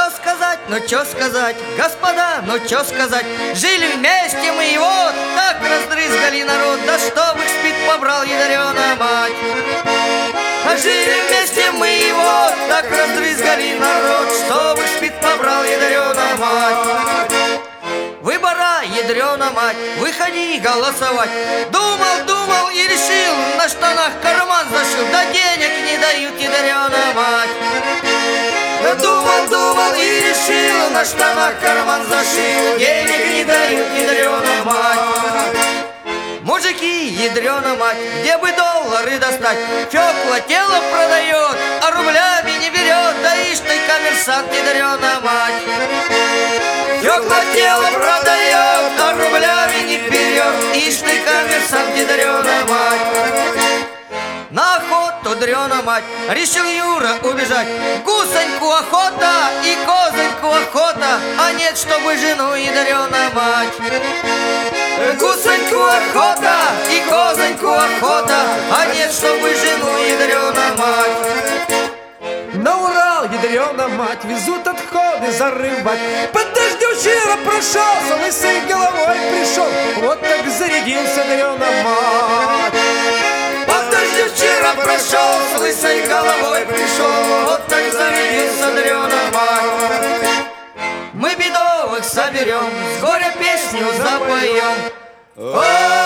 чё сказать, господа, ну чё сказать. Жили вместе мы и вот так раздрызгали народ, да чтоб их спит побрал ядрёна мать. А жили вместе мы и вот так раздрызгали народ, чтоб их спит побрал ядрёна мать. Выбора, ядрёна мать, выходи голосовать. Думал и решил, на штанах карман зашил, да денег не дают, ядрёна мать. Думал и решил, на штанах карман зашил, денег не дают, ядрёна мать. Мужики, ядрёна мать, где бы доллары достать? Фёкла тело продает, а рублями не берет, да ишь ты коммерсант, ядрёна мать. Фёкла тело продает, а рублями не берет, ишь ты коммерсант, ядрёна мать. На охоту, дрёна мать, решил Юра убежать. Гусоньку охота и козоньку охота, а нет, чтобы жену, ядрёна мать. Гусоньку охота и козоньку охота, а нет, чтобы жену, ядрёна мать. На Урал, ядрёна мать, везут отходы зарывать. Под дождем вчера прошелся, лысой головой пришел, вот так зарядился, ядрёна мать. Под дождем вчера прошел, с лысой головой пришел, вот так зарядился, ядрёна мать. Мы бедовых соберем, с горя песню запоем.